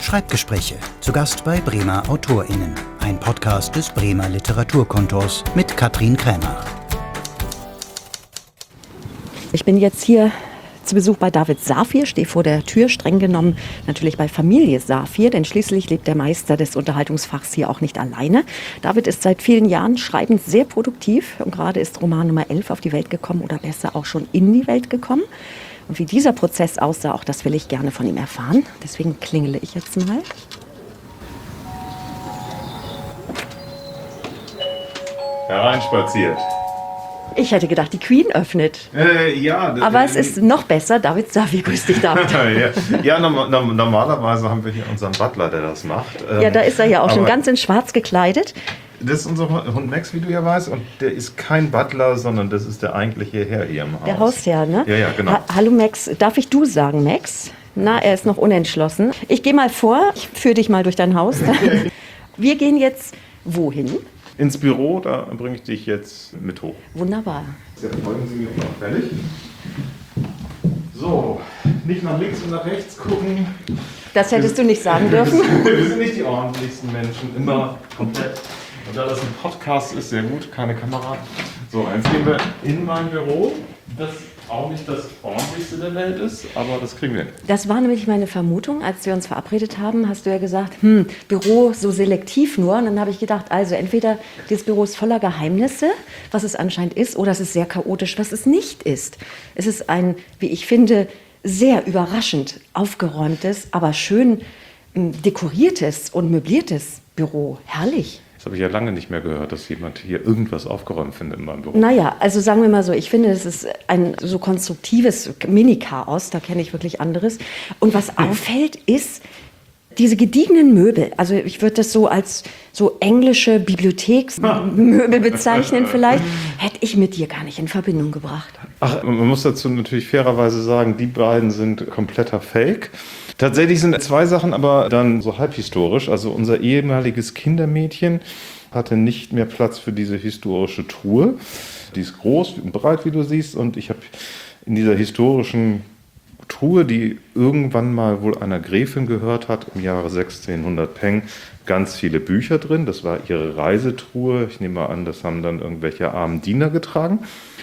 Schreibgespräche, zu Gast bei Bremer AutorInnen. Ein Podcast des Bremer Literaturkontors mit Katrin Krämer. Ich bin jetzt hier zu Besuch bei David Safir, stehe vor der Tür, streng genommen natürlich bei Familie Safir, denn schließlich lebt der Meister des Unterhaltungsfachs hier auch nicht alleine. David ist seit vielen Jahren schreibend sehr produktiv und gerade ist Roman Nummer 11 auf die Welt gekommen oder besser auch schon in die Welt gekommen. Und wie dieser Prozess aussah, auch das will ich gerne von ihm erfahren. Deswegen klingele ich jetzt mal. Hereinspaziert. Ich hätte gedacht, die Queen öffnet. Ja. Aber es ist noch besser. David Safir, grüß dich, David. Normalerweise haben wir hier unseren Butler, der das macht. Ja, da ist er ja auch schon ganz in schwarz gekleidet. Das ist unser Hund Max, wie du ja weißt. Und der ist kein Butler, sondern das ist der eigentliche Herr hier im Haus. Der Hausherr, ne? Ja, genau. Hallo Max, darf ich du sagen, Max? Na, er ist noch unentschlossen. Ich gehe mal vor, ich führe dich mal durch dein Haus. Wir gehen jetzt wohin? Ins Büro, da bringe ich dich jetzt mit hoch. Wunderbar. Jetzt folgen Sie mir unauffällig. So, nicht nach links und nach rechts gucken. Das hättest du nicht sagen dürfen. Wir sind nicht die ordentlichsten Menschen, immer komplett. Und da das ein Podcast ist, sehr gut, keine Kamera. So, jetzt gehen wir in mein Büro, das auch nicht das ordentlichste der Welt ist, aber das kriegen wir hin. Das war nämlich meine Vermutung, als wir uns verabredet haben, hast du ja gesagt, Büro so selektiv nur. Und dann habe ich gedacht, also entweder dieses Büro ist voller Geheimnisse, was es anscheinend ist, oder es ist sehr chaotisch, was es nicht ist. Es ist ein, wie ich finde, sehr überraschend aufgeräumtes, aber schön dekoriertes und möbliertes Büro. Herrlich. Das habe ich ja lange nicht mehr gehört, dass jemand hier irgendwas aufgeräumt findet in meinem Büro. Naja, also sagen wir mal so, ich finde, es ist ein so konstruktives Mini-Chaos, da kenne ich wirklich anderes. Und was auffällt, ist diese gediegenen Möbel. Also ich würde das so als so englische Bibliotheksmöbel bezeichnen vielleicht, hätte ich mit dir gar nicht in Verbindung gebracht. Ach, man muss dazu natürlich fairerweise sagen, die beiden sind kompletter Fake. Tatsächlich sind zwei Sachen aber dann so halbhistorisch. Also unser ehemaliges Kindermädchen hatte nicht mehr Platz für diese historische Truhe. Die ist groß und breit, wie du siehst. Und ich habe in dieser historischen Truhe, die irgendwann mal wohl einer Gräfin gehört hat, im Jahre 1600 Peng, ganz viele Bücher drin. Das war ihre Reisetruhe. Ich nehme mal an, das haben dann irgendwelche armen Diener getragen.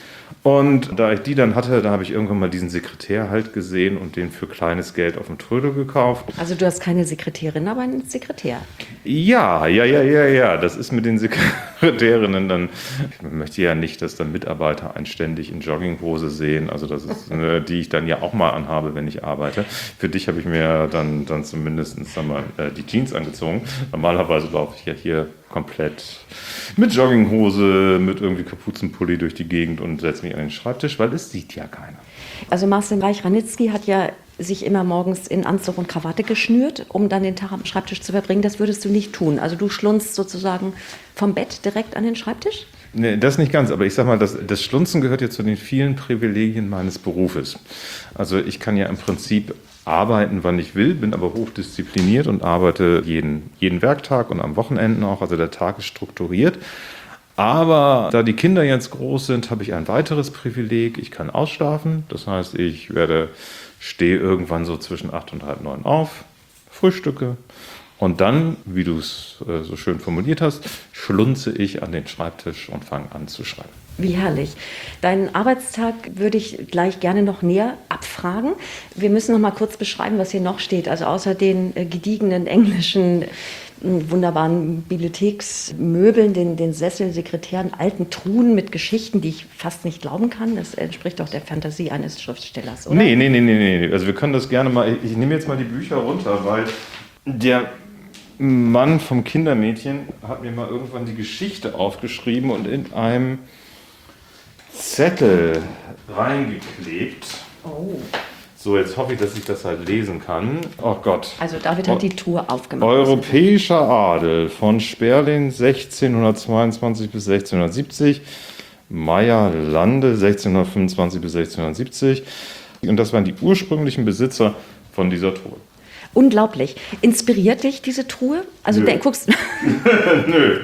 Und da ich die dann hatte, da habe ich irgendwann mal diesen Sekretär halt gesehen und den für kleines Geld auf dem Trödel gekauft. Also du hast keine Sekretärin, aber einen Sekretär. Ja. Das ist mit den Sekretärinnen dann, ich möchte ja nicht, dass dann Mitarbeiter einen ständig in Jogginghose sehen. Also das ist eine, die ich dann ja auch mal anhabe, wenn ich arbeite. Für dich habe ich mir dann zumindest die Jeans angezogen. Normalerweise laufe ich ja hier komplett mit Jogginghose, mit irgendwie Kapuzenpulli durch die Gegend und setze mich an den Schreibtisch, weil es sieht ja keiner. Also Marcel Reich-Ranitzky hat ja sich immer morgens in Anzug und Krawatte geschnürt, um dann den Tag am Schreibtisch zu verbringen. Das würdest du nicht tun. Also du schlunzt sozusagen vom Bett direkt an den Schreibtisch? Nee, das nicht ganz, aber ich sag mal, das Schlunzen gehört ja zu den vielen Privilegien meines Berufes. Also ich kann ja im Prinzip arbeiten, wann ich will, bin aber hochdiszipliniert und arbeite jeden Werktag und am Wochenenden auch. Also der Tag ist strukturiert. Aber da die Kinder jetzt groß sind, habe ich ein weiteres Privileg. Ich kann ausschlafen. Das heißt, ich stehe irgendwann so zwischen 8 und halb 9 auf, frühstücke und dann, wie du es so schön formuliert hast, schlunze ich an den Schreibtisch und fange an zu schreiben. Wie herrlich. Deinen Arbeitstag würde ich gleich gerne noch näher abfragen. Wir müssen noch mal kurz beschreiben, was hier noch steht. Also außer den gediegenen englischen wunderbaren Bibliotheksmöbeln, den Sessel, Sekretären, alten Truhen mit Geschichten, die ich fast nicht glauben kann. Das entspricht doch der Fantasie eines Schriftstellers, oder? Nee. Also wir können das gerne mal, ich nehme jetzt mal die Bücher runter, weil der Mann vom Kindermädchen hat mir mal irgendwann die Geschichte aufgeschrieben und in einem Zettel reingeklebt. Oh. So, jetzt hoffe ich, dass ich das halt lesen kann. Oh Gott. Also David hat die Tour aufgemacht. Europäischer Adel von Sperling 1622 bis 1670, Meyer-Lande 1625 bis 1670. Und das waren die ursprünglichen Besitzer von dieser Truhe. Unglaublich. Inspiriert dich diese Truhe? Also guckst Nö.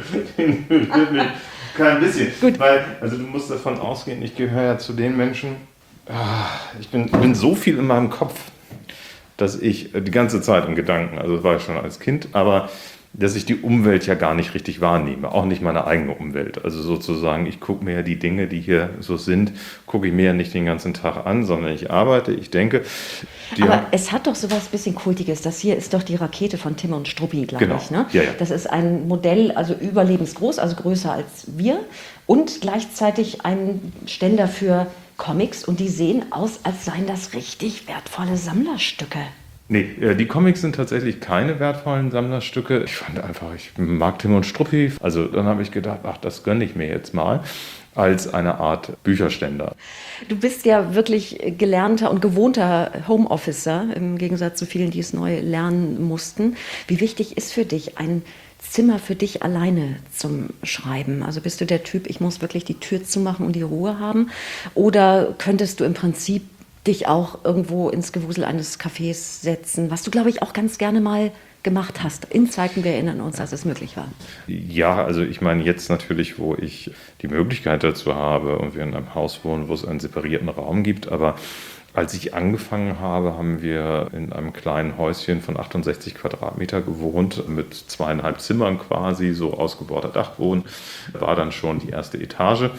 Kein bisschen. Gut. Weil, also du musst davon ausgehen, ich gehöre ja zu den Menschen, ich bin so viel in meinem Kopf, dass ich die ganze Zeit im Gedanken, also das war ich schon als Kind, aber dass ich die Umwelt ja gar nicht richtig wahrnehme, auch nicht meine eigene Umwelt. Also sozusagen, ich gucke mir ja die Dinge, die hier so sind, gucke ich mir ja nicht den ganzen Tag an, sondern ich arbeite, ich denke. Aber es hat doch sowas bisschen Kultiges. Das hier ist doch die Rakete von Tim und Struppi, glaube ich. Ne? Ja, ja. Das ist ein Modell, also überlebensgroß, also größer als wir und gleichzeitig ein Ständer für Comics und die sehen aus, als seien das richtig wertvolle Sammlerstücke. Nee, die Comics sind tatsächlich keine wertvollen Sammlerstücke. Ich fand einfach, ich mag Tim und Struppi. Also dann habe ich gedacht, ach, das gönne ich mir jetzt mal als eine Art Bücherständer. Du bist ja wirklich gelernter und gewohnter Homeofficer, im Gegensatz zu vielen, die es neu lernen mussten. Wie wichtig ist für dich ein Zimmer für dich alleine zum Schreiben? Also bist du der Typ, ich muss wirklich die Tür zumachen und die Ruhe haben? Oder könntest du im Prinzip dich auch irgendwo ins Gewusel eines Cafés setzen, was du, glaube ich, auch ganz gerne mal gemacht hast. In Zeiten, wir erinnern uns, dass es möglich war. Ja, also ich meine jetzt natürlich, wo ich die Möglichkeit dazu habe und wir in einem Haus wohnen, wo es einen separierten Raum gibt, aber als ich angefangen habe, haben wir in einem kleinen Häuschen von 68 Quadratmeter gewohnt, mit 2,5 Zimmern quasi, so ausgebauter Dachboden, war dann schon die erste Etage.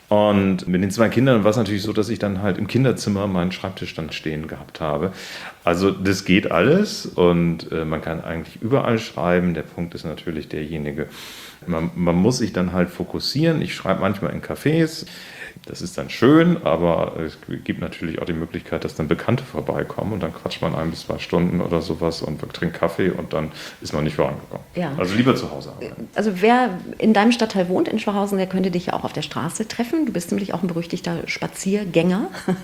Und mit den 2 Kindern war es natürlich so, dass ich dann halt im Kinderzimmer meinen Schreibtisch dann stehen gehabt habe. Also das geht alles und man kann eigentlich überall schreiben. Der Punkt ist natürlich derjenige, man muss sich dann halt fokussieren. Ich schreibe manchmal in Cafés. Das ist dann schön, aber es gibt natürlich auch die Möglichkeit, dass dann Bekannte vorbeikommen und dann quatscht man 1 bis 2 Stunden oder sowas und trinkt Kaffee und dann ist man nicht vorangekommen. Ja. Also lieber zu Hause arbeiten. Also wer in deinem Stadtteil wohnt, in Schwachhausen, der könnte dich ja auch auf der Straße treffen. Du bist nämlich auch ein berüchtigter Spaziergänger.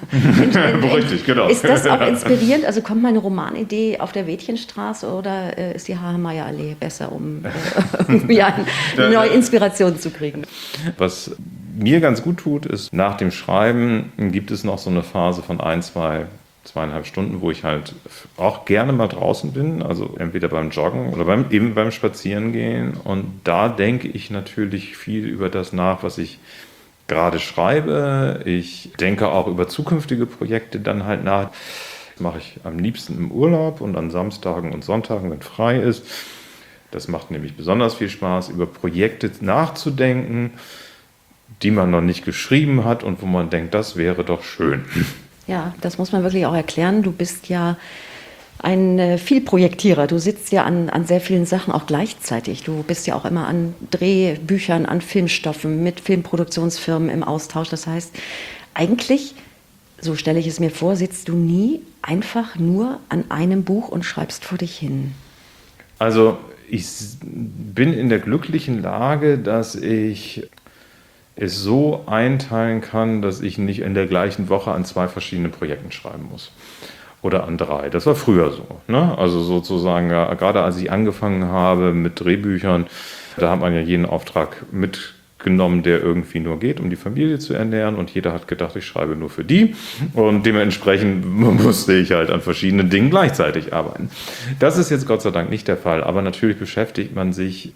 Berüchtigt, genau. Ist das auch inspirierend? Also kommt mal eine Romanidee auf der Wädchenstraße oder ist die Hahemeyer-Allee besser, um irgendwie eine neue Inspiration zu kriegen? Was mir ganz gut tut, ist, nach dem Schreiben gibt es noch so eine Phase von 2,5 Stunden, wo ich halt auch gerne mal draußen bin, also entweder beim Joggen oder beim Spazierengehen. Und da denke ich natürlich viel über das nach, was ich gerade schreibe. Ich denke auch über zukünftige Projekte dann halt nach. Das mache ich am liebsten im Urlaub und an Samstagen und Sonntagen, wenn frei ist. Das macht nämlich besonders viel Spaß, über Projekte nachzudenken, die man noch nicht geschrieben hat und wo man denkt, das wäre doch schön. Ja, das muss man wirklich auch erklären. Du bist ja ein Vielprojektierer. Du sitzt ja an sehr vielen Sachen auch gleichzeitig. Du bist ja auch immer an Drehbüchern, an Filmstoffen, mit Filmproduktionsfirmen im Austausch. Das heißt, eigentlich, so stelle ich es mir vor, sitzt du nie einfach nur an einem Buch und schreibst vor dich hin. Also ich bin in der glücklichen Lage, dass ich es so einteilen kann, dass ich nicht in der gleichen Woche an 2 verschiedenen Projekten schreiben muss. Oder an 3. Das war früher so. Ne? Also sozusagen, ja, gerade als ich angefangen habe mit Drehbüchern, da hat man ja jeden Auftrag mitgenommen, der irgendwie nur geht, um die Familie zu ernähren. Und jeder hat gedacht, ich schreibe nur für die. Und dementsprechend musste ich halt an verschiedenen Dingen gleichzeitig arbeiten. Das ist jetzt Gott sei Dank nicht der Fall. Aber natürlich beschäftigt man sich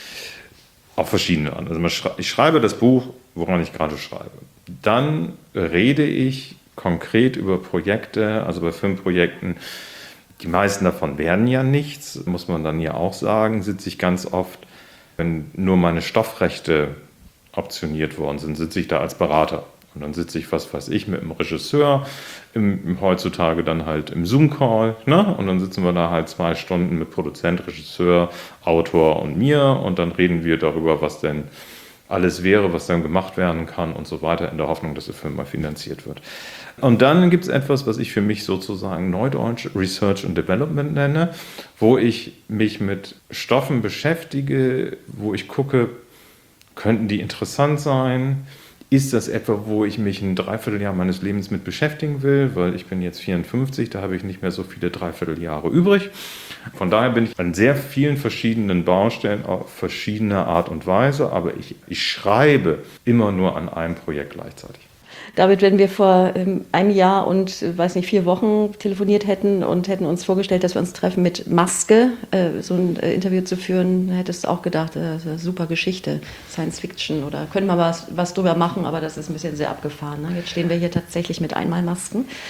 auf verschiedene an. Also ich schreibe das Buch, woran ich gerade schreibe. Dann rede ich konkret über Projekte, also bei Filmprojekten. Die meisten davon werden ja nichts, muss man dann ja auch sagen, sitze ich ganz oft, wenn nur meine Stoffrechte optioniert worden sind, sitze ich da als Berater. Und dann sitze ich, was weiß ich, mit dem Regisseur, heutzutage dann halt im Zoom-Call, ne? Und dann sitzen wir da halt 2 Stunden mit Produzent, Regisseur, Autor und mir und dann reden wir darüber, was denn alles wäre, was dann gemacht werden kann und so weiter, in der Hoffnung, dass der Film mal finanziert wird. Und dann gibt es etwas, was ich für mich sozusagen Neudeutsch Research and Development nenne, wo ich mich mit Stoffen beschäftige, wo ich gucke, könnten die interessant sein? Ist das etwa, wo ich mich ein Dreivierteljahr meines Lebens mit beschäftigen will? Weil ich bin jetzt 54, da habe ich nicht mehr so viele Dreivierteljahre übrig. Von daher bin ich an sehr vielen verschiedenen Baustellen auf verschiedene Art und Weise, aber ich schreibe immer nur an einem Projekt gleichzeitig. David, wenn wir vor einem Jahr und, 4 Wochen telefoniert hätten und hätten uns vorgestellt, dass wir uns treffen mit Maske, so ein Interview zu führen, hättest du auch gedacht, das ist eine super Geschichte, Science Fiction oder können wir was drüber machen, aber das ist ein bisschen sehr abgefahren. Ne? Jetzt stehen wir hier tatsächlich mit Einmalmasken.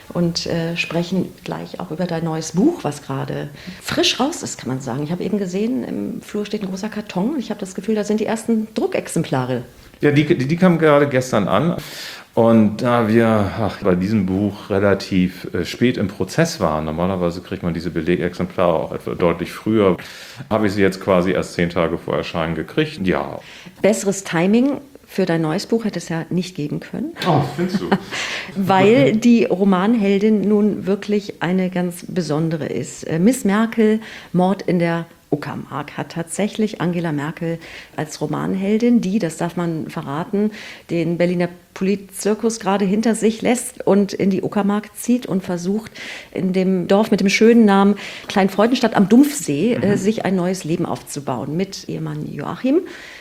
und sprechen gleich auch über dein neues Buch, was gerade frisch raus ist, kann man sagen. Ich habe eben gesehen, im Flur steht ein großer Karton und ich habe das Gefühl, da sind die ersten Druckexemplare. Ja, die kamen gerade gestern an. Und da wir bei diesem Buch relativ spät im Prozess waren, normalerweise kriegt man diese Belegexemplare auch etwa deutlich früher, habe ich sie jetzt quasi erst 10 Tage vor Erscheinen gekriegt. Ja. Besseres Timing für dein neues Buch hätte es ja nicht geben können. Oh, findest du? Weil die Romanheldin nun wirklich eine ganz besondere ist. Miss Merkel, Mord in der Uckermark, hat tatsächlich Angela Merkel als Romanheldin, die, das darf man verraten, den Berliner Politzirkus gerade hinter sich lässt und in die Uckermark zieht und versucht, in dem Dorf mit dem schönen Namen Kleinfreudenstadt am Dumpfsee sich ein neues Leben aufzubauen mit Ehemann Joachim,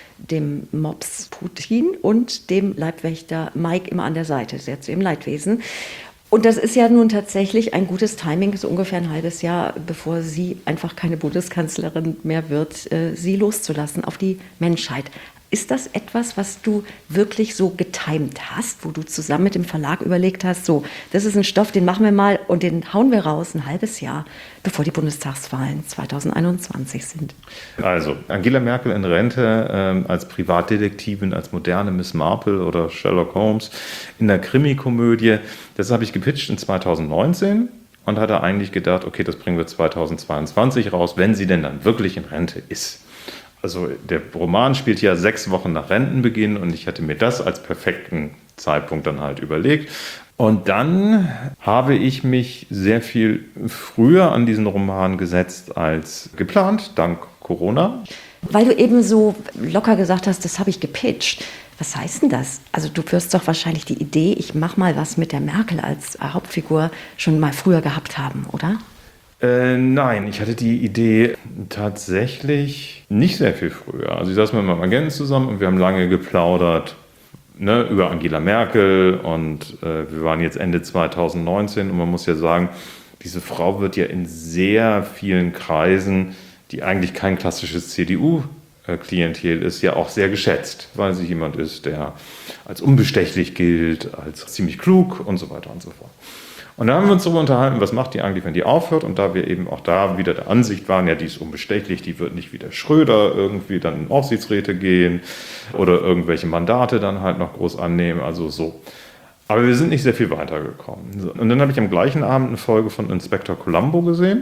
dem Mops Putin und dem Leibwächter Mike immer an der Seite, sehr zu ihrem Leidwesen. Und das ist ja nun tatsächlich ein gutes Timing, so ungefähr ein halbes Jahr, bevor sie einfach keine Bundeskanzlerin mehr wird, sie loszulassen auf die Menschheit. Ist das etwas, was du wirklich so getimt hast, wo du zusammen mit dem Verlag überlegt hast, so, das ist ein Stoff, den machen wir mal und den hauen wir raus ein halbes Jahr, bevor die Bundestagswahlen 2021 sind? Also, Angela Merkel in Rente als Privatdetektivin, als moderne Miss Marple oder Sherlock Holmes in der Krimikomödie, das habe ich gepitcht in 2019 und hatte eigentlich gedacht, okay, das bringen wir 2022 raus, wenn sie denn dann wirklich in Rente ist. Also der Roman spielt ja 6 Wochen nach Rentenbeginn und ich hatte mir das als perfekten Zeitpunkt dann halt überlegt. Und dann habe ich mich sehr viel früher an diesen Roman gesetzt als geplant, dank Corona. Weil du eben so locker gesagt hast, das habe ich gepitcht. Was heißt denn das? Also du wirst doch wahrscheinlich die Idee, ich mache mal was mit der Merkel als Hauptfigur schon mal früher gehabt haben, oder? Nein, ich hatte die Idee tatsächlich nicht sehr viel früher. Also ich saß mit meinem Agenten zusammen und wir haben lange geplaudert, ne, über Angela Merkel und wir waren jetzt Ende 2019 und man muss ja sagen, diese Frau wird ja in sehr vielen Kreisen, die eigentlich kein klassisches CDU-Klientel ist, ja auch sehr geschätzt, weil sie jemand ist, der als unbestechlich gilt, als ziemlich klug und so weiter und so fort. Und da haben wir uns darüber unterhalten, was macht die eigentlich, wenn die aufhört? Und da wir eben auch da wieder der Ansicht waren, ja, die ist unbestechlich, die wird nicht wie der Schröder irgendwie dann in Aufsichtsräte gehen oder irgendwelche Mandate dann halt noch groß annehmen, also so. Aber wir sind nicht sehr viel weitergekommen. Und dann habe ich am gleichen Abend eine Folge von Inspektor Columbo gesehen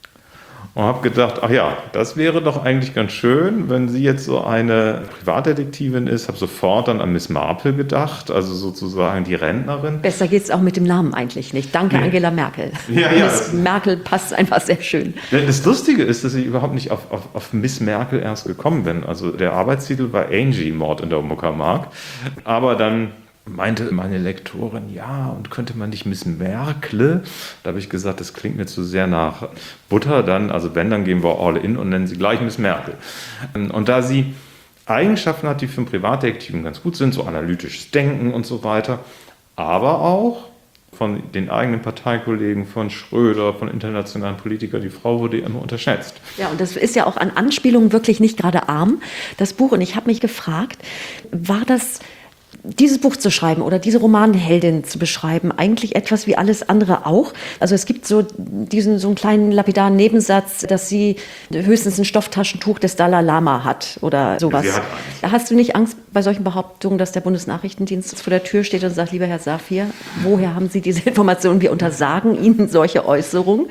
und habe gedacht, ach ja, das wäre doch eigentlich ganz schön, wenn sie jetzt so eine Privatdetektivin ist. Habe sofort dann an Miss Marple gedacht, also sozusagen die Rentnerin. Besser geht es auch mit dem Namen eigentlich nicht. Danke, nee. Angela Merkel. Ja. Miss Merkel passt einfach sehr schön. Das Lustige ist, dass ich überhaupt nicht auf Miss Merkel erst gekommen bin. Also der Arbeitstitel war Angie, Mord in der Uckermark. Aber dann meinte meine Lektorin, ja, und könnte man nicht Miss Merkel? Da habe ich gesagt, das klingt mir zu sehr nach Butter. Dann, also wenn, dann gehen wir all in und nennen sie gleich Miss Merkel. Und da sie Eigenschaften hat, die für einen Privatdetektiven ganz gut sind, so analytisches Denken und so weiter, aber auch von den eigenen Parteikollegen, von Schröder, von internationalen Politikern, die Frau wurde immer unterschätzt. Ja, und das ist ja auch an Anspielungen wirklich nicht gerade arm, das Buch. Und ich habe mich gefragt, war das dieses Buch zu schreiben oder diese Romanheldin zu beschreiben, eigentlich etwas wie alles andere auch? Also es gibt so einen kleinen lapidaren Nebensatz, dass sie höchstens ein Stofftaschentuch des Dalai Lama hat oder sowas. Hast du nicht Angst bei solchen Behauptungen, dass der Bundesnachrichtendienst vor der Tür steht und sagt, lieber Herr Safir, woher haben Sie diese Informationen? Wir untersagen Ihnen solche Äußerungen.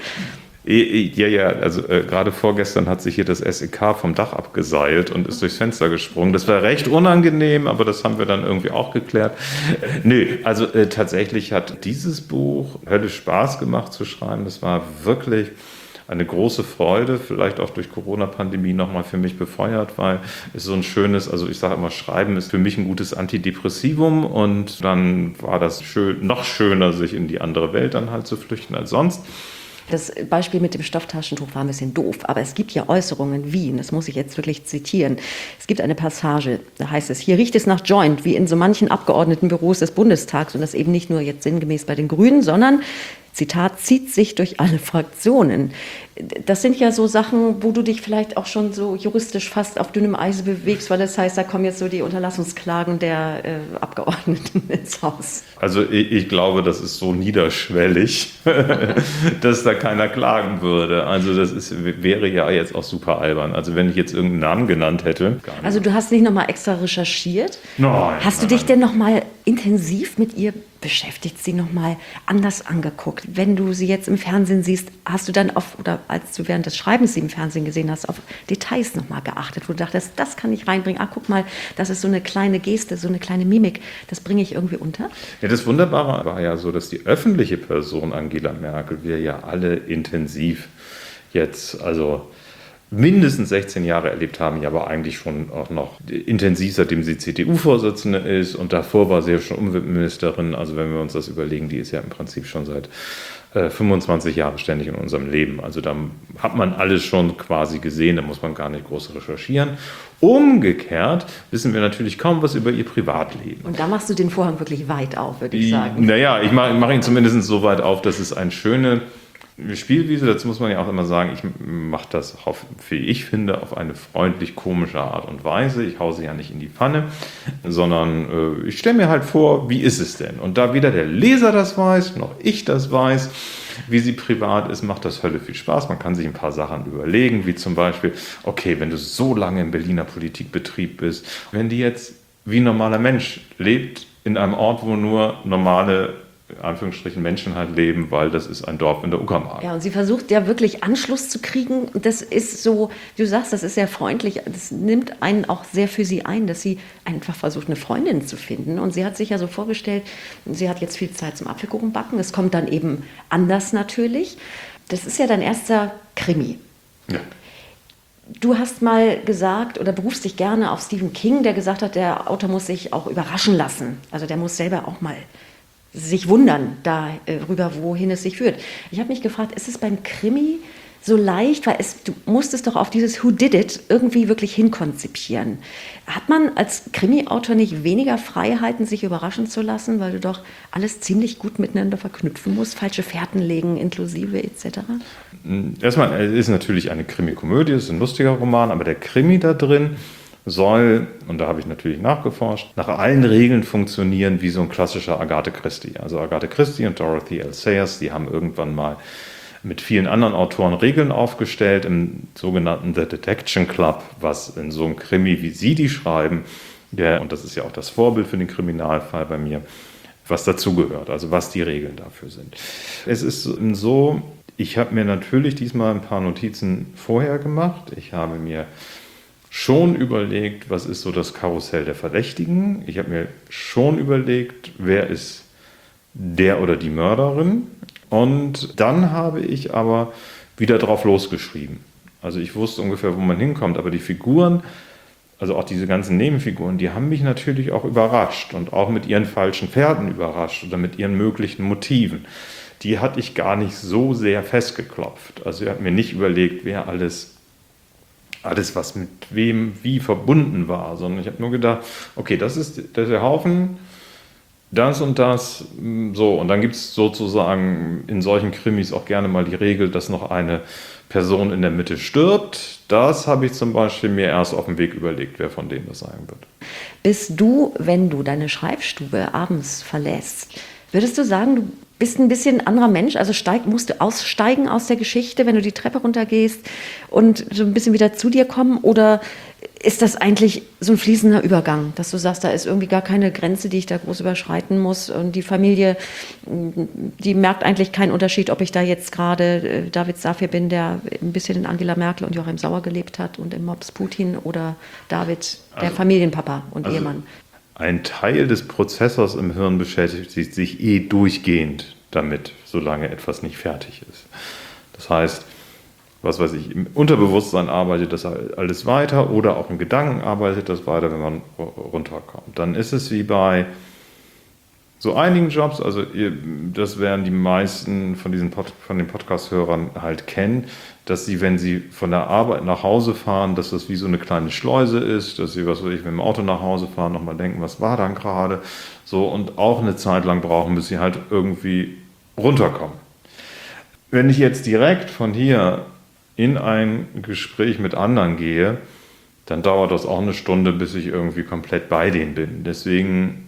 Ja, also gerade vorgestern hat sich hier das SEK vom Dach abgeseilt und ist durchs Fenster gesprungen. Das war recht unangenehm, aber das haben wir dann irgendwie auch geklärt. Also tatsächlich hat dieses Buch höllisch Spaß gemacht zu schreiben. Das war wirklich eine große Freude, vielleicht auch durch Corona-Pandemie nochmal für mich befeuert, weil es so ein schönes, also ich sage immer, Schreiben ist für mich ein gutes Antidepressivum und dann war das noch schöner, sich in die andere Welt dann halt zu flüchten als sonst. Das Beispiel mit dem Stofftaschentuch war ein bisschen doof, aber es gibt ja Äußerungen wie, und das muss ich jetzt wirklich zitieren, es gibt eine Passage, da heißt es, hier riecht es nach Joint, wie in so manchen Abgeordnetenbüros des Bundestags, und das eben nicht nur jetzt sinngemäß bei den Grünen, sondern, Zitat, zieht sich durch alle Fraktionen. Das sind ja so Sachen, wo du dich vielleicht auch schon so juristisch fast auf dünnem Eise bewegst, weil das heißt, da kommen jetzt so die Unterlassungsklagen der Abgeordneten ins Haus. Also ich glaube, das ist so niederschwellig, dass da keiner klagen würde. Also wäre ja jetzt auch super albern. Also wenn ich jetzt irgendeinen Namen genannt hätte. Also du hast nicht nochmal extra recherchiert? Nein. Hast du dich denn nochmal intensiv mit ihr beschäftigt, sie nochmal anders angeguckt? Wenn du sie jetzt im Fernsehen siehst, hast du dann oder als du während des Schreibens sie im Fernsehen gesehen hast, auf Details nochmal geachtet, wo du dachtest, das kann ich reinbringen. Guck mal, das ist so eine kleine Geste, so eine kleine Mimik, das bringe ich irgendwie unter? Ja, das Wunderbare war ja so, dass die öffentliche Person Angela Merkel, wir ja alle intensiv jetzt, also mindestens 16 Jahre erlebt haben, ja aber eigentlich schon auch noch intensiv, seitdem sie CDU-Vorsitzende ist und davor war sie ja schon Umweltministerin. Also wenn wir uns das überlegen, die ist ja im Prinzip schon seit 25 Jahren ständig in unserem Leben. Also da hat man alles schon quasi gesehen, da muss man gar nicht groß recherchieren. Umgekehrt wissen wir natürlich kaum was über ihr Privatleben. Und da machst du den Vorhang wirklich weit auf, würde ich sagen. Naja, ich mach ihn zumindest so weit auf, dass es eine schöne Spielwiese, dazu muss man ja auch immer sagen, ich mache das, wie ich finde, auf eine freundlich komische Art und Weise. Ich hau sie ja nicht in die Pfanne, sondern ich stelle mir halt vor, wie ist es denn? Und da weder der Leser das weiß, noch ich das weiß, wie sie privat ist, macht das Hölle viel Spaß. Man kann sich ein paar Sachen überlegen, wie zum Beispiel, okay, wenn du so lange im Berliner Politikbetrieb bist, wenn die jetzt wie ein normaler Mensch lebt, in einem Ort, wo nur normale Anführungsstrichen Menschen halt leben, weil das ist ein Dorf in der Uckermark. Ja, und sie versucht ja wirklich Anschluss zu kriegen. Das ist so, du sagst, das ist sehr freundlich. Das nimmt einen auch sehr für sie ein, dass sie einfach versucht, eine Freundin zu finden. Und sie hat sich ja so vorgestellt, sie hat jetzt viel Zeit zum Apfelkuchenbacken. Es kommt dann eben anders natürlich. Das ist ja dein erster Krimi. Ja. Du hast mal gesagt oder berufst dich gerne auf Stephen King, der gesagt hat, der Autor muss sich auch überraschen lassen. Also der muss selber auch mal sich wundern darüber, wohin es sich führt. Ich habe mich gefragt, ist es beim Krimi so leicht, weil du musstest doch auf dieses Who Did It irgendwie wirklich hinkonzipieren. Hat man als Krimi-Autor nicht weniger Freiheiten, sich überraschen zu lassen, weil du doch alles ziemlich gut miteinander verknüpfen musst, falsche Fährten legen, inklusive etc.? Erstmal, es ist natürlich eine Krimi-Komödie, es ist ein lustiger Roman, aber der Krimi da drin soll, und da habe ich natürlich nachgeforscht, nach allen Regeln funktionieren wie so ein klassischer Agatha Christie. Also Agatha Christie und Dorothy L. Sayers, die haben irgendwann mal mit vielen anderen Autoren Regeln aufgestellt im sogenannten The Detection Club, was in so einem Krimi, wie sie die schreiben, und das ist ja auch das Vorbild für den Kriminalfall bei mir, was dazugehört, also was die Regeln dafür sind. Es ist so, ich habe mir natürlich diesmal ein paar Notizen vorher gemacht. Ich habe mir schon überlegt, was ist so das Karussell der Verdächtigen. Ich habe mir schon überlegt, wer ist der oder die Mörderin. Und dann habe ich aber wieder drauf losgeschrieben. Also ich wusste ungefähr, wo man hinkommt, aber die Figuren, also auch diese ganzen Nebenfiguren, die haben mich natürlich auch überrascht und auch mit ihren falschen Pferden überrascht oder mit ihren möglichen Motiven. Die hatte ich gar nicht so sehr festgeklopft. Also ich habe mir nicht überlegt, wer alles, was mit wem wie verbunden war, sondern ich habe nur gedacht, okay, das ist der Haufen, das und das, so. Und dann gibt es sozusagen in solchen Krimis auch gerne mal die Regel, dass noch eine Person in der Mitte stirbt. Das habe ich zum Beispiel mir erst auf dem Weg überlegt, wer von denen das sein wird. Bist du, wenn du deine Schreibstube abends verlässt, würdest du sagen, du bist ein bisschen ein anderer Mensch? Also musst du aussteigen aus der Geschichte, wenn du die Treppe runtergehst und so ein bisschen wieder zu dir kommen? Oder ist das eigentlich so ein fließender Übergang, dass du sagst, da ist irgendwie gar keine Grenze, die ich da groß überschreiten muss? Und die Familie, die merkt eigentlich keinen Unterschied, ob ich da jetzt gerade David Safir bin, der ein bisschen in Angela Merkel und Joachim Sauer gelebt hat und im Mops Putin, oder David, der Familienpapa und Ehemann. Ein Teil des Prozessors im Hirn beschäftigt sich durchgehend damit, solange etwas nicht fertig ist. Das heißt, was weiß ich, im Unterbewusstsein arbeitet das alles weiter oder auch im Gedanken arbeitet das weiter, wenn man runterkommt. Dann ist es wie bei so einigen Jobs, also das werden die meisten von den Podcast-Hörern halt kennen, dass sie, wenn sie von der Arbeit nach Hause fahren, dass das wie so eine kleine Schleuse ist, dass sie, was weiß ich, mit dem Auto nach Hause fahren, nochmal denken, was war dann gerade, so, und auch eine Zeit lang brauchen, bis sie halt irgendwie runterkommen. Wenn ich jetzt direkt von hier in ein Gespräch mit anderen gehe, dann dauert das auch eine Stunde, bis ich irgendwie komplett bei denen bin. Deswegen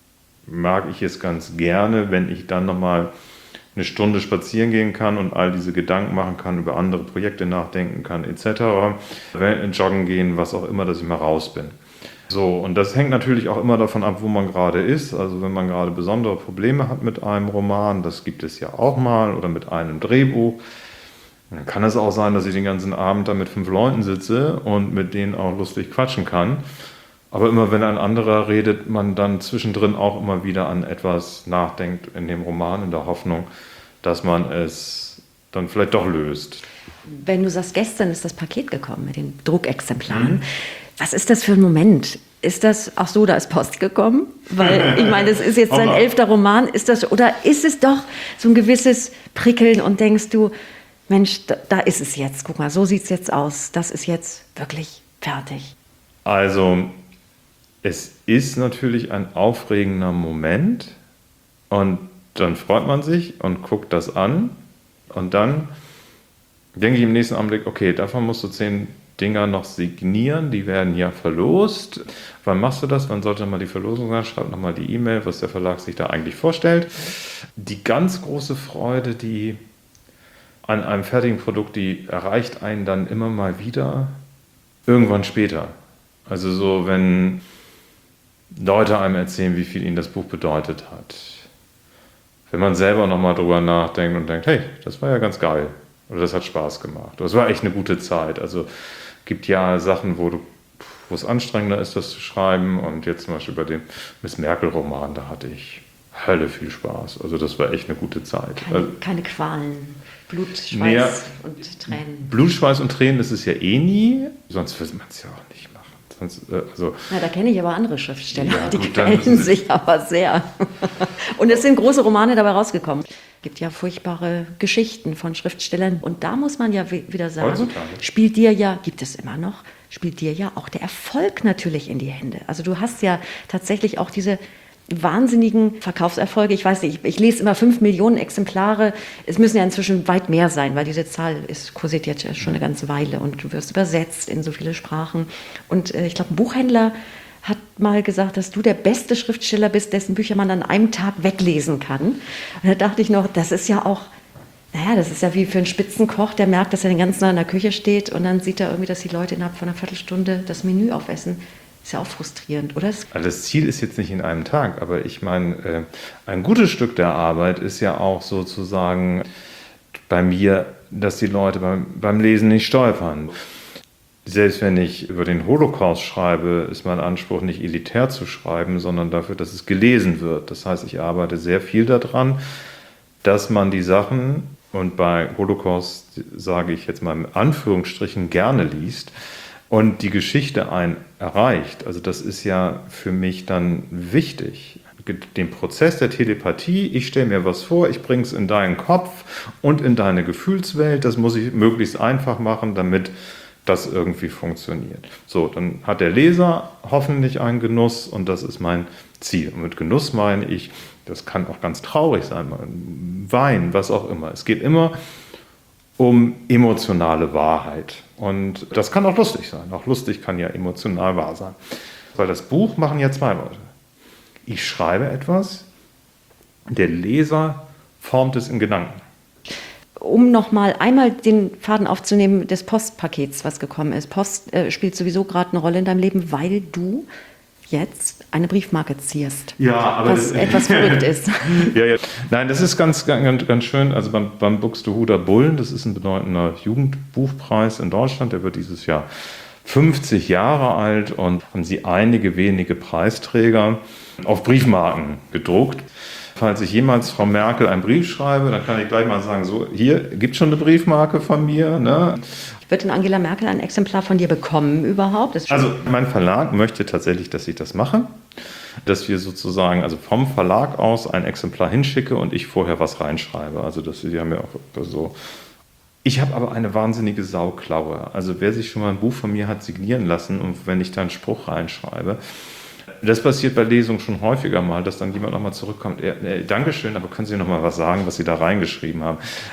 mag ich es ganz gerne, wenn ich dann nochmal eine Stunde spazieren gehen kann und all diese Gedanken machen kann, über andere Projekte nachdenken kann, etc. Joggen gehen, was auch immer, dass ich mal raus bin. So, und das hängt natürlich auch immer davon ab, wo man gerade ist. Also wenn man gerade besondere Probleme hat mit einem Roman, das gibt es ja auch mal, oder mit einem Drehbuch, dann kann es auch sein, dass ich den ganzen Abend da mit 5 Leuten sitze und mit denen auch lustig quatschen kann. Aber immer wenn ein anderer redet, man dann zwischendrin auch immer wieder an etwas nachdenkt in dem Roman, in der Hoffnung, dass man es dann vielleicht doch löst. Wenn du sagst, gestern ist das Paket gekommen mit den Druckexemplaren, was ist das für ein Moment? Ist das auch so, da ist Post gekommen? Weil ich meine, das ist jetzt sein 11. Roman. Ist das, oder ist es doch so ein gewisses Prickeln und denkst du, Mensch, da ist es jetzt. Guck mal, so sieht es jetzt aus. Das ist jetzt wirklich fertig. Also, es ist natürlich ein aufregender Moment und dann freut man sich und guckt das an und dann denke ich im nächsten Augenblick, okay, davon musst du 10 Dinger noch signieren, die werden ja verlost. Wann machst du das? Wann sollte mal die Verlosung sein? Schreib nochmal die E-Mail, was der Verlag sich da eigentlich vorstellt. Die ganz große Freude, die an einem fertigen Produkt, die erreicht einen dann immer mal wieder irgendwann später. Also so, wenn Leute einem erzählen, wie viel ihnen das Buch bedeutet hat. Wenn man selber nochmal drüber nachdenkt und denkt, hey, das war ja ganz geil. Oder das hat Spaß gemacht. Das war echt eine gute Zeit. Also gibt ja Sachen, wo es anstrengender ist, das zu schreiben. Und jetzt zum Beispiel bei dem Miss Merkel-Roman, da hatte ich Hölle viel Spaß. Also das war echt eine gute Zeit. Keine Qualen, Blut, Schweiß und Tränen. Blut, Schweiß und Tränen ist es ja eh nie. Sonst würde man es ja auch nicht machen. Da kenne ich aber andere Schriftsteller, ja, die quälen sich aber sehr. Und es sind große Romane dabei rausgekommen. Es gibt ja furchtbare Geschichten von Schriftstellern. Und da muss man ja wieder sagen, gibt es immer noch, spielt dir ja auch der Erfolg natürlich in die Hände. Also du hast ja tatsächlich auch diese wahnsinnigen Verkaufserfolge. Ich weiß nicht, ich lese immer 5 Millionen Exemplare. Es müssen ja inzwischen weit mehr sein, weil diese Zahl kursiert jetzt schon eine ganze Weile und du wirst übersetzt in so viele Sprachen. Und ich glaube, ein Buchhändler hat mal gesagt, dass du der beste Schriftsteller bist, dessen Bücher man an einem Tag weglesen kann. Und da dachte ich noch, das ist ja auch, das ist ja wie für einen Spitzenkoch, der merkt, dass er den ganzen Tag in der Küche steht und dann sieht er irgendwie, dass die Leute innerhalb von einer Viertelstunde das Menü aufessen. Ist ja auch frustrierend, oder? Also das Ziel ist jetzt nicht in einem Tag, aber ich meine, ein gutes Stück der Arbeit ist ja auch sozusagen bei mir, dass die Leute beim Lesen nicht stolpern. Selbst wenn ich über den Holocaust schreibe, ist mein Anspruch nicht elitär zu schreiben, sondern dafür, dass es gelesen wird. Das heißt, ich arbeite sehr viel daran, dass man die Sachen, und bei Holocaust sage ich jetzt mal in Anführungsstrichen, gerne liest, und die Geschichte einen erreicht. Also das ist ja für mich dann wichtig. Den Prozess der Telepathie, ich stelle mir was vor, ich bringe es in deinen Kopf und in deine Gefühlswelt, das muss ich möglichst einfach machen, damit das irgendwie funktioniert. So, dann hat der Leser hoffentlich einen Genuss und das ist mein Ziel. Und mit Genuss meine ich, das kann auch ganz traurig sein, Wein, was auch immer. Es geht immer um emotionale Wahrheit. Und das kann auch lustig sein. Auch lustig kann ja emotional wahr sein. Weil das Buch machen ja 2 Leute. Ich schreibe etwas, der Leser formt es in Gedanken. Um noch einmal den Faden aufzunehmen des Postpakets, was gekommen ist. Post spielt sowieso gerade eine Rolle in deinem Leben, weil du jetzt eine Briefmarke zierst, ja, aber was etwas verrückt ist. Ja. Nein, das ist ganz schön. Also beim Buxtehuder Bullen, das ist ein bedeutender Jugendbuchpreis in Deutschland, der wird dieses Jahr 50 Jahre alt und haben sie einige wenige Preisträger auf Briefmarken gedruckt. Falls ich jemals Frau Merkel einen Brief schreibe, dann kann ich gleich mal sagen, so, hier gibt es schon eine Briefmarke von mir. Ne? Wird denn Angela Merkel ein Exemplar von dir bekommen überhaupt? Also mein Verlag möchte tatsächlich, dass ich das mache, dass wir sozusagen, also vom Verlag aus ein Exemplar hinschicke und ich vorher was reinschreibe. Also die haben ja auch so. Ich habe aber eine wahnsinnige Sauklaue. Also wer sich schon mal ein Buch von mir hat signieren lassen und wenn ich da einen Spruch reinschreibe, das passiert bei Lesungen schon häufiger mal, dass dann jemand nochmal zurückkommt, Dankeschön, aber können Sie noch mal was sagen, was Sie da reingeschrieben haben?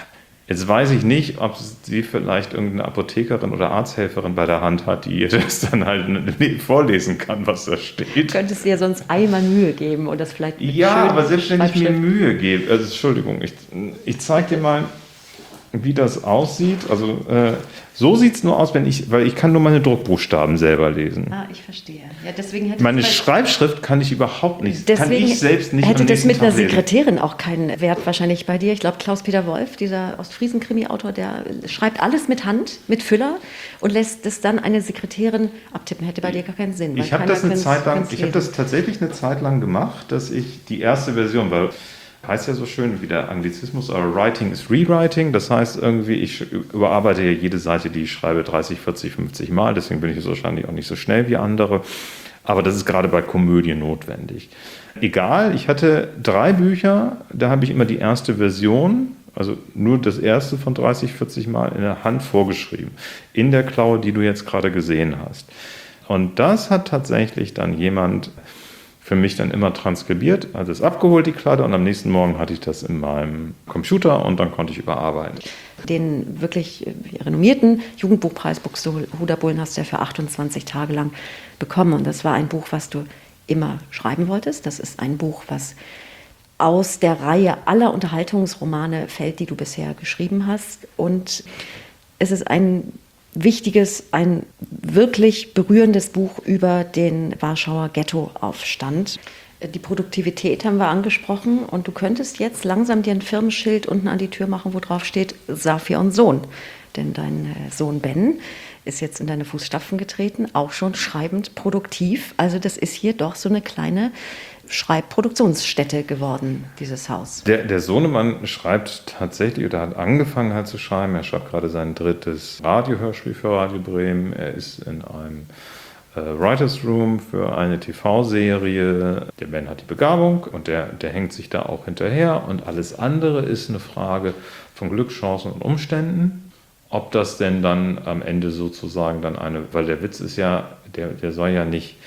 Jetzt weiß ich nicht, ob sie vielleicht irgendeine Apothekerin oder Arzthelferin bei der Hand hat, die ihr das dann halt vorlesen kann, was da steht. Du könntest dir sonst einmal Mühe geben und das vielleicht mit Ja, aber selbst wenn ich mir Schreibschrift. Mühe gebe, also Entschuldigung, ich zeige dir mal, wie das aussieht. Also so sieht es nur aus, weil ich kann nur meine Druckbuchstaben selber lesen. Ah, ich verstehe. Ja, deswegen hätte Meine es Schreibschrift kann ich überhaupt nicht. Kann Deswegen ich selbst nicht hätte am das nächsten mit einer Tag lesen. Sekretärin auch keinen Wert wahrscheinlich bei dir. Ich glaube, Klaus-Peter Wolf, dieser Ostfriesen-Krimi-Autor, der schreibt alles mit Hand, mit Füller und lässt es dann eine Sekretärin abtippen. Hätte bei dir gar keinen Sinn. Ich habe das tatsächlich eine Zeit lang gemacht, dass ich die erste Version, weil heißt ja so schön wie der Anglizismus, aber Writing is Rewriting. Das heißt irgendwie, ich überarbeite ja jede Seite, die ich schreibe, 30, 40, 50 Mal. Deswegen bin ich jetzt wahrscheinlich auch nicht so schnell wie andere. Aber das ist gerade bei Komödien notwendig. Egal, ich hatte 3 Bücher, da habe ich immer die erste Version, also nur das erste von 30, 40 Mal in der Hand vorgeschrieben. In der Klaue, die du jetzt gerade gesehen hast. Und das hat tatsächlich dann jemand für mich dann immer transkribiert, also es abgeholt, die Kladde, und am nächsten Morgen hatte ich das in meinem Computer und dann konnte ich überarbeiten. Den wirklich renommierten Jugendbuchpreis Buxtehuder Bullen hast du ja für 28 Tage lang bekommen. Und das war ein Buch, was du immer schreiben wolltest. Das ist ein Buch, was aus der Reihe aller Unterhaltungsromane fällt, die du bisher geschrieben hast. Und es ist ein wichtiges, ein wirklich berührendes Buch über den Warschauer Ghettoaufstand. Die Produktivität haben wir angesprochen und du könntest jetzt langsam dir ein Firmenschild unten an die Tür machen, wo drauf steht Safir und Sohn. Denn dein Sohn Ben ist jetzt in deine Fußstapfen getreten, auch schon schreibend produktiv. Also das ist hier doch so eine kleine Schreibproduktionsstätte geworden, dieses Haus. Der Sohnemann schreibt tatsächlich oder hat angefangen halt zu schreiben. Er schreibt gerade sein 3. Radiohörspiel für Radio Bremen. Er ist in einem Writers Room für eine TV-Serie. Der Ben hat die Begabung und der hängt sich da auch hinterher. Und alles andere ist eine Frage von Glück, Chancen und Umständen. Ob das denn dann am Ende sozusagen dann weil der Witz ist ja, der soll ja nicht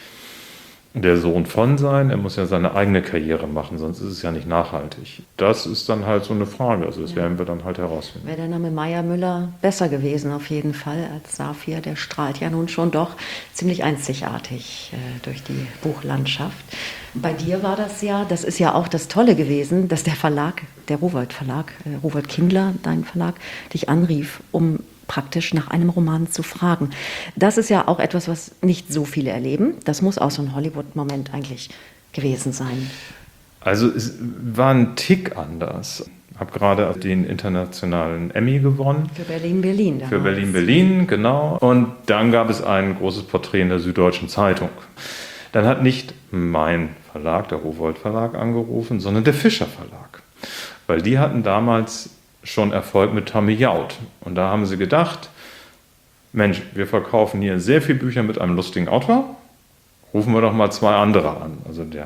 der Sohn von sein, er muss ja seine eigene Karriere machen, sonst ist es ja nicht nachhaltig. Das ist dann halt so eine Frage, also das werden wir dann halt herausfinden. Wäre der Name Meyer-Müller besser gewesen auf jeden Fall als Safir, der strahlt ja nun schon doch ziemlich einzigartig durch die Buchlandschaft. Bei dir war das ist ja auch das Tolle gewesen, dass der Verlag, der Rowohlt Verlag, Rowohlt Kindler, dein Verlag, dich anrief, um praktisch nach einem Roman zu fragen. Das ist ja auch etwas, was nicht so viele erleben. Das muss auch so ein Hollywood-Moment eigentlich gewesen sein. Also es war ein Tick anders. Ich habe gerade den internationalen Emmy gewonnen. Für Berlin-Berlin. Für Berlin-Berlin, genau. Und dann gab es ein großes Porträt in der Süddeutschen Zeitung. Dann hat nicht mein Verlag, der Rowohlt Verlag, angerufen, sondern der Fischer Verlag. Weil die hatten damals schon Erfolg mit Tommy Jaud. Und da haben sie gedacht, Mensch, wir verkaufen hier sehr viele Bücher mit einem lustigen Autor, rufen wir doch mal 2 andere an. Also der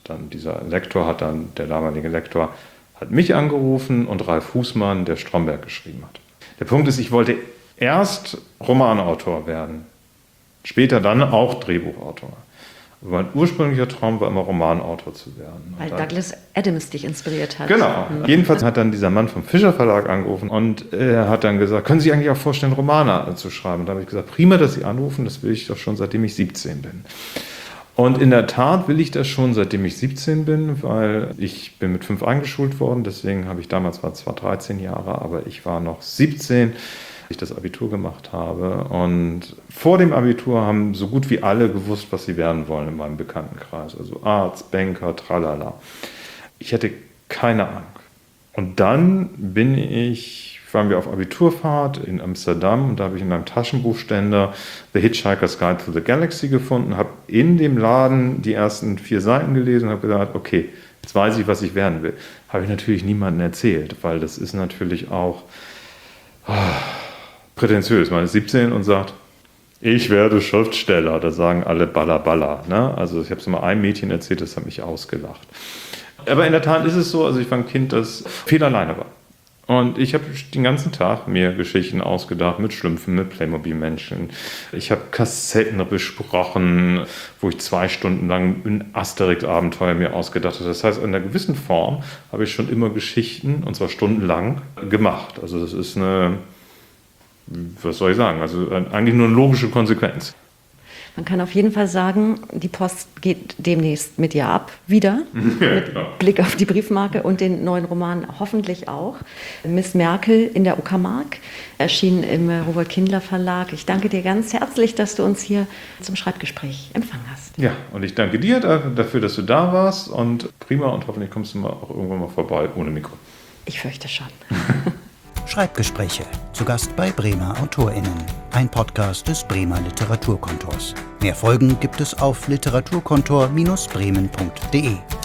damalige Lektor hat mich angerufen und Ralf Fußmann, der Stromberg geschrieben hat. Der Punkt ist, ich wollte erst Romanautor werden, später dann auch Drehbuchautor. Aber mein ursprünglicher Traum war immer, Romanautor zu werden. Weil Douglas Adams dich inspiriert hat. Genau. Jedenfalls hat dann dieser Mann vom Fischer Verlag angerufen und er hat dann gesagt, können Sie sich eigentlich auch vorstellen, Romane zu schreiben? Und da habe ich gesagt, prima, dass Sie anrufen, das will ich doch schon, seitdem ich 17 bin. Und in der Tat will ich das schon, seitdem ich 17 bin, weil ich bin mit 5 eingeschult worden, deswegen habe ich damals, war zwar 13 Jahre, aber ich war noch 17, ich das Abitur gemacht habe. Und vor dem Abitur haben so gut wie alle gewusst, was sie werden wollen in meinem Bekanntenkreis. Also Arzt, Banker, tralala. Ich hatte keine Ahnung. Und dann waren wir auf Abiturfahrt in Amsterdam und da habe ich in einem Taschenbuchständer The Hitchhiker's Guide to the Galaxy gefunden, habe in dem Laden die ersten 4 Seiten gelesen und habe gesagt, okay, jetzt weiß ich, was ich werden will. Habe ich natürlich niemandem erzählt, weil das ist natürlich auch prätentiös. Man ist 17 und sagt, ich werde Schriftsteller. Da sagen alle Balla Balla. Ne? Also ich habe es mal einem Mädchen erzählt, das hat mich ausgelacht. Aber in der Tat ist es so, also ich war ein Kind, das viel alleine war. Und ich habe den ganzen Tag mir Geschichten ausgedacht mit Schlümpfen, mit Playmobil-Menschen. Ich habe Kassetten besprochen, wo ich 2 Stunden lang ein Asterix-Abenteuer mir ausgedacht habe. Das heißt, in einer gewissen Form habe ich schon immer Geschichten, und zwar stundenlang, gemacht. Also das ist was soll ich sagen, also eigentlich nur eine logische Konsequenz. Man kann auf jeden Fall sagen, die Post geht demnächst mit dir ab, wieder, mit Blick auf die Briefmarke und den neuen Roman hoffentlich auch. Miss Merkel in der Uckermark, erschienen im Rowohlt Kindler Verlag. Ich danke dir ganz herzlich, dass du uns hier zum Schreibgespräch empfangen hast. Ja, und ich danke dir dafür, dass du da warst und prima, und hoffentlich kommst du mal auch irgendwann mal vorbei ohne Mikro. Ich fürchte schon. Schreibgespräche. Zu Gast bei Bremer AutorInnen. Ein Podcast des Bremer Literaturkontors. Mehr Folgen gibt es auf literaturkontor-bremen.de.